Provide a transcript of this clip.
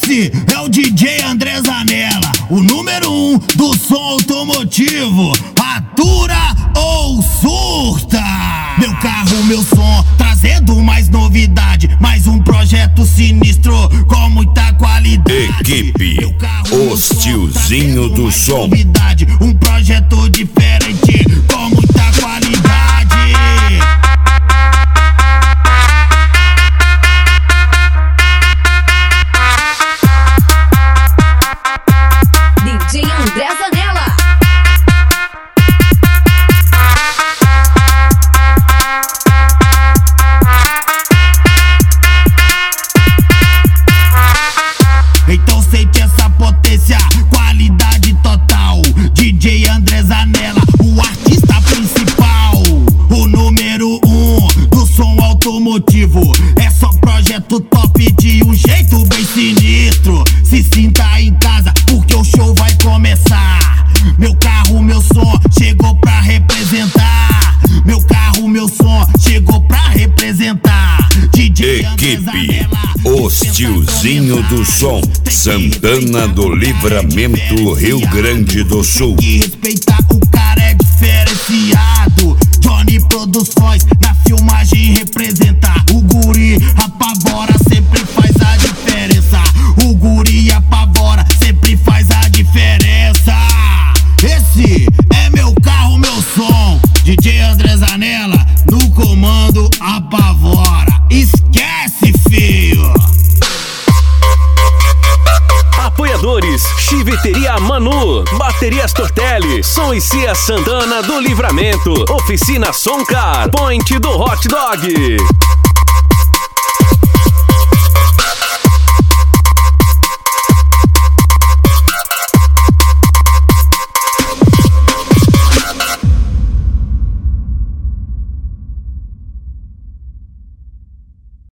Esse é o DJ André Zanella, o número 1 do som automotivo. Atura ou surta? Meu carro, meu som, trazendo mais novidade, mais um projeto sinistro com muita qualidade. Equipe Os Tiozinho do Som. Novidade, um projeto diferente com muita qualidade. DJ André Zanella. Então sente essa potência, qualidade total. DJ André Zanella, o artista principal, o número 1 do som automotivo. É só projeto top de um jeito bem sinistro. Se sinta em casa porque o show vai começar. Meu carro, meu som, chegou pra representar. Meu carro, meu som, chegou pra representar. DJ Equipe Os Tiozinho do Som, Santana do Livramento, Rio Grande do Sul. E respeitar, o cara é diferenciado. Johnny Produções na filmagem representar. O guri apavora, sempre faz a diferença. O guri apavora, sempre faz a diferença. Esse é meu carro, meu som. DJ André Zanella no comando apavora. Esquece, filho. Apoiadores: Chiveteria Manu, Baterias Tortelli, Som e Cia Santana do Livramento, Oficina Soncar, Point do Hot Dog.